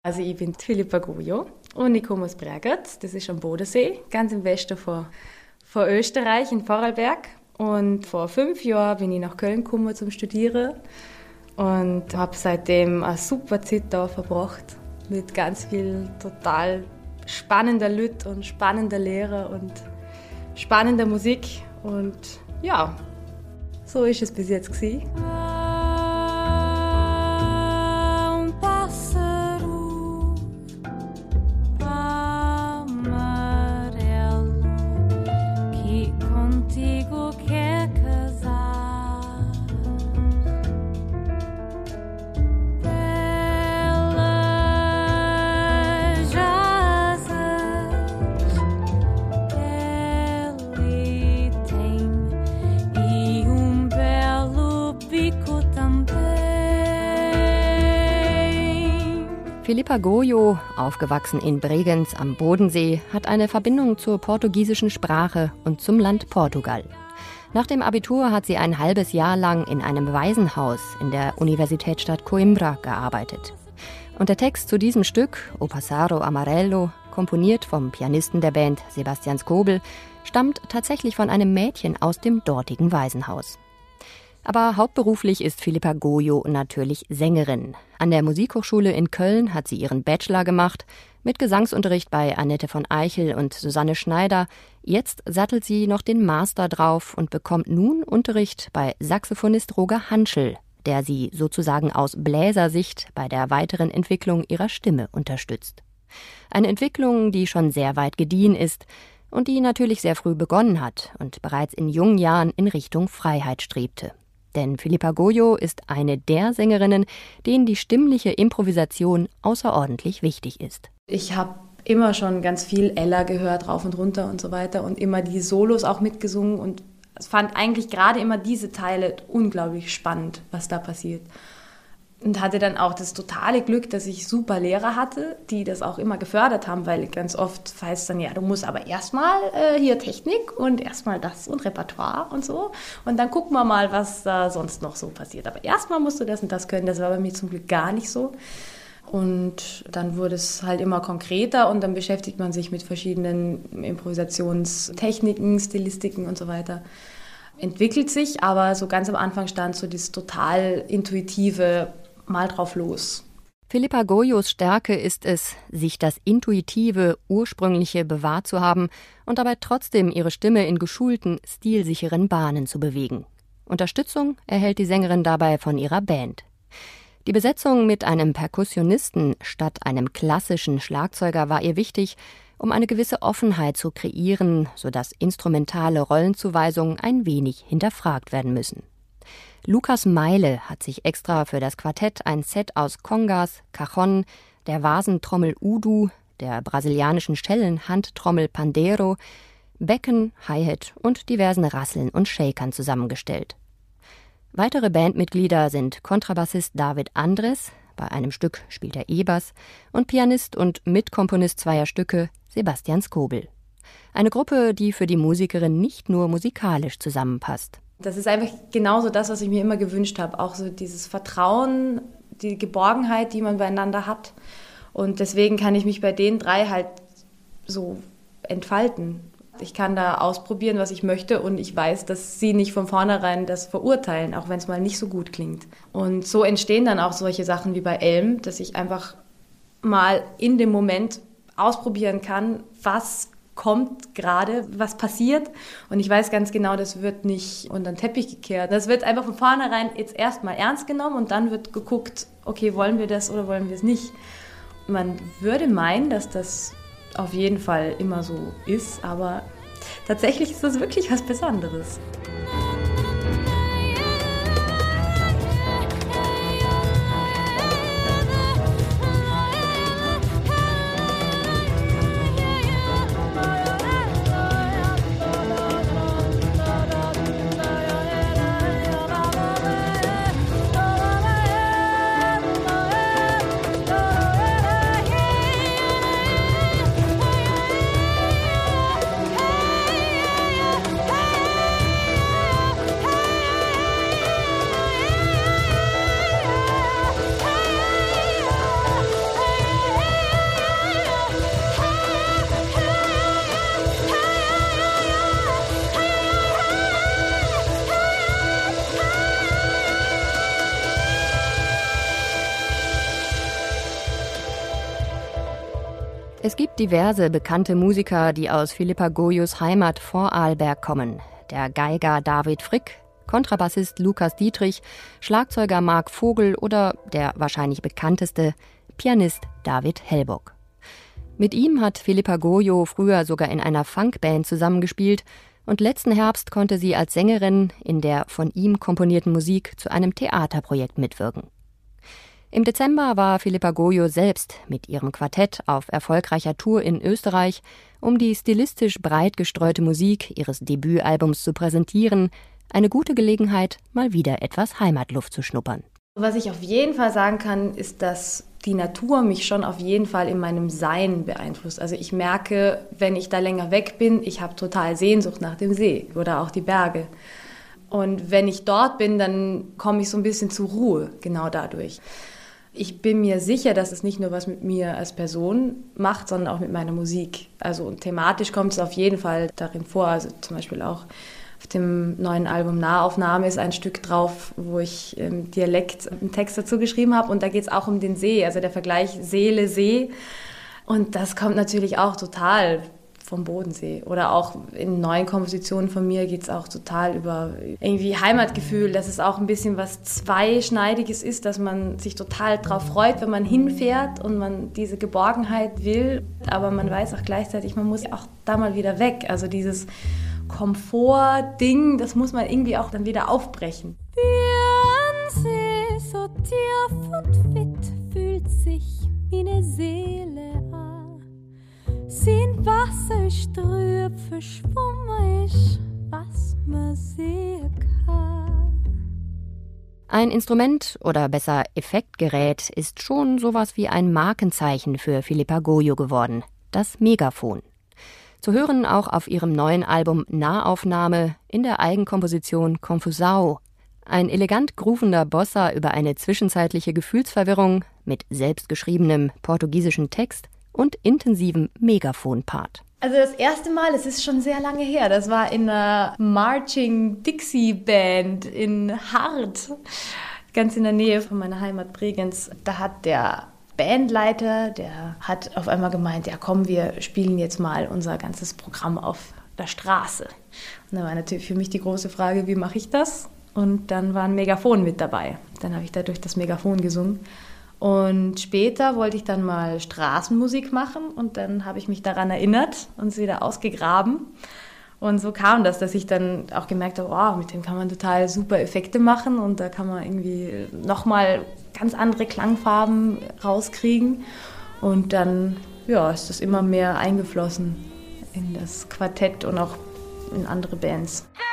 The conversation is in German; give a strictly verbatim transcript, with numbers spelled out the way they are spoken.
Also ich bin Philippa Gojo und ich komme aus Bregert, das ist am Bodensee, ganz im Westen von, von Österreich, in Vorarlberg. Und vor fünf Jahren bin ich nach Köln gekommen zum Studieren und habe seitdem eine super Zeit da verbracht mit ganz viel total spannender Leuten und spannender Lehrer und spannender Musik. Und ja, so ist es bis jetzt gewesen. Philippa Gojo, aufgewachsen in Bregenz am Bodensee, hat eine Verbindung zur portugiesischen Sprache und zum Land Portugal. Nach dem Abitur hat sie ein halbes Jahr lang in einem Waisenhaus in der Universitätsstadt Coimbra gearbeitet. Und der Text zu diesem Stück, O Pássaro Amarelo, komponiert vom Pianisten der Band Sebastian Skobel, stammt tatsächlich von einem Mädchen aus dem dortigen Waisenhaus. Aber hauptberuflich ist Philippa Gojo natürlich Sängerin. An der Musikhochschule in Köln hat sie ihren Bachelor gemacht, mit Gesangsunterricht bei Annette von Eichel und Susanne Schneider. Jetzt sattelt sie noch den Master drauf und bekommt nun Unterricht bei Saxophonist Roger Hanschel, der sie sozusagen aus Bläsersicht bei der weiteren Entwicklung ihrer Stimme unterstützt. Eine Entwicklung, die schon sehr weit gediehen ist und die natürlich sehr früh begonnen hat und bereits in jungen Jahren in Richtung Freiheit strebte. Denn Philippa Gojo ist eine der Sängerinnen, denen die stimmliche Improvisation außerordentlich wichtig ist. Ich habe immer schon ganz viel Ella gehört, rauf und runter und so weiter und immer die Solos auch mitgesungen und fand eigentlich gerade immer diese Teile unglaublich spannend, was da passiert. Und hatte dann auch das totale Glück, dass ich super Lehrer hatte, die das auch immer gefördert haben, weil ganz oft heißt es dann, ja, du musst aber erstmal äh, hier Technik und erstmal das und Repertoire und so. Und dann gucken wir mal, was da sonst noch so passiert. Aber erstmal musst du das und das können. Das war bei mir zum Glück gar nicht so. Und dann wurde es halt immer konkreter und dann beschäftigt man sich mit verschiedenen Improvisationstechniken, Stilistiken und so weiter. Entwickelt sich, aber so ganz am Anfang stand so dieses total intuitive mal drauf los. Philippa Gojos Stärke ist es, sich das intuitive, ursprüngliche bewahrt zu haben und dabei trotzdem ihre Stimme in geschulten, stilsicheren Bahnen zu bewegen. Unterstützung erhält die Sängerin dabei von ihrer Band. Die Besetzung mit einem Perkussionisten statt einem klassischen Schlagzeuger war ihr wichtig, um eine gewisse Offenheit zu kreieren, sodass instrumentale Rollenzuweisungen ein wenig hinterfragt werden müssen. Lukas Meile hat sich extra für das Quartett ein Set aus Congas, Cajon, der Vasentrommel Udu, der brasilianischen Schellenhandtrommel Pandeiro, Becken, Hi-Hat und diversen Rasseln und Shakern zusammengestellt. Weitere Bandmitglieder sind Kontrabassist David Andres, bei einem Stück spielt er E-Bass, und Pianist und Mitkomponist zweier Stücke Sebastian Skobel. Eine Gruppe, die für die Musikerin nicht nur musikalisch zusammenpasst. Das ist einfach genauso das, was ich mir immer gewünscht habe. Auch so dieses Vertrauen, die Geborgenheit, die man beieinander hat. Und deswegen kann ich mich bei den drei halt so entfalten. Ich kann da ausprobieren, was ich möchte und ich weiß, dass sie nicht von vornherein das verurteilen, auch wenn es mal nicht so gut klingt. Und so entstehen dann auch solche Sachen wie bei Elm, dass ich einfach mal in dem Moment ausprobieren kann, was kommt gerade, was passiert. Und ich weiß ganz genau, das wird nicht unter den Teppich gekehrt. Das wird einfach von vornherein jetzt erstmal ernst genommen und dann wird geguckt, okay, wollen wir das oder wollen wir es nicht. Man würde meinen, dass das auf jeden Fall immer so ist, aber tatsächlich ist das wirklich was Besonderes. Es gibt diverse bekannte Musiker, die aus Philippa Goyos Heimat Vorarlberg kommen. Der Geiger David Frick, Kontrabassist Lukas Dietrich, Schlagzeuger Marc Vogel oder der wahrscheinlich bekannteste Pianist David Hellbock. Mit ihm hat Philippa Goyo früher sogar in einer Funkband zusammengespielt und letzten Herbst konnte sie als Sängerin in der von ihm komponierten Musik zu einem Theaterprojekt mitwirken. Im Dezember war Philippa Goyo selbst mit ihrem Quartett auf erfolgreicher Tour in Österreich, um die stilistisch breit gestreute Musik ihres Debütalbums zu präsentieren. Eine gute Gelegenheit, mal wieder etwas Heimatluft zu schnuppern. Was ich auf jeden Fall sagen kann, ist, dass die Natur mich schon auf jeden Fall in meinem Sein beeinflusst. Also ich merke, wenn ich da länger weg bin, ich habe total Sehnsucht nach dem See oder auch die Berge. Und wenn ich dort bin, dann komme ich so ein bisschen zur Ruhe, genau dadurch. Ich bin mir sicher, dass es nicht nur was mit mir als Person macht, sondern auch mit meiner Musik. Also thematisch kommt es auf jeden Fall darin vor. Also zum Beispiel auch auf dem neuen Album Nahaufnahme ist ein Stück drauf, wo ich im Dialekt einen Text dazu geschrieben habe. Und da geht es auch um den See, also der Vergleich Seele-See. Und das kommt natürlich auch total vom Bodensee. Oder auch in neuen Kompositionen von mir geht es auch total über irgendwie Heimatgefühl, dass es auch ein bisschen was Zweischneidiges ist, dass man sich total drauf freut, wenn man hinfährt und man diese Geborgenheit will. Aber man weiß auch gleichzeitig, man muss auch da mal wieder weg. Also dieses Komfort-Ding, das muss man irgendwie auch dann wieder aufbrechen. Der See so tief und fit fühlt sich wie eine Seele an. Sein Wasser ist trüb, verschwommen ist, was man sehen kann. Ein Instrument oder besser Effektgerät ist schon sowas wie ein Markenzeichen für Philippa Goyo geworden, das Megafon. Zu hören auch auf ihrem neuen Album Nahaufnahme in der Eigenkomposition Confusao. Ein elegant groovender Bossa über eine zwischenzeitliche Gefühlsverwirrung mit selbstgeschriebenem portugiesischen Text und intensivem Megafon-Part. Also das erste Mal, es ist schon sehr lange her, das war in einer Marching Dixie Band in Hart, ganz in der Nähe von meiner Heimat Bregenz. Da hat der Bandleiter, der hat auf einmal gemeint, ja komm, wir spielen jetzt mal unser ganzes Programm auf der Straße. Und da war natürlich für mich die große Frage, wie mache ich das? Und dann war ein Megafon mit dabei. Dann habe ich da durch das Megafon gesungen. Und später wollte ich dann mal Straßenmusik machen und dann habe ich mich daran erinnert und es wieder ausgegraben. Und so kam das, dass ich dann auch gemerkt habe, wow, mit dem kann man total super Effekte machen und da kann man irgendwie nochmal ganz andere Klangfarben rauskriegen. Und dann ja, ist das immer mehr eingeflossen in das Quartett und auch in andere Bands.